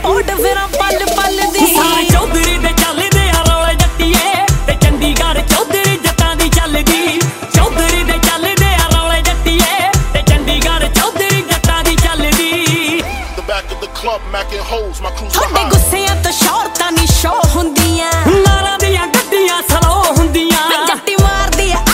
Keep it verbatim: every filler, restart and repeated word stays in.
Report ਫਿਰਾਂ ਪਲ ਪਲ ਦੀ। ਸਾਰੇ ਚੌਧਰੀ ਦੇ ਚੱਲਦੇ ਆ ਰੌਲੇ ਜੱਟੀਏ ਤੇ ਚੰਡੀਗੜ੍ਹ ਚੌਧਰੀ ਜੱਟਾਂ ਦੀ ਚੱਲਦੀ। ਚੌਧਰੀ ਦੇ ਚੱਲਦੇ ਆ ਰੌਲੇ ਜੱਟੀਏ ਤੇ ਚੰਡੀਗੜ੍ਹ ਚੌਧਰੀ ਜੱਟਾਂ ਦੀ ਚੱਲਦੀ। ਤੁਹਾਡੇ ਗੁੱਸਿਆਂ ਤੋਂ ਸ਼ੌਹਰਤਾਂ ਨੀ ਸ਼ੋ ਹੁੰਦੀਆਂ, ਨਾਰਾਂ ਦੀਆਂ ਗੱਡੀਆਂ ਸਲੋ ਹੁੰਦੀਆਂ। ਜੱਟੀ ਮਾਰਦੀ ਆ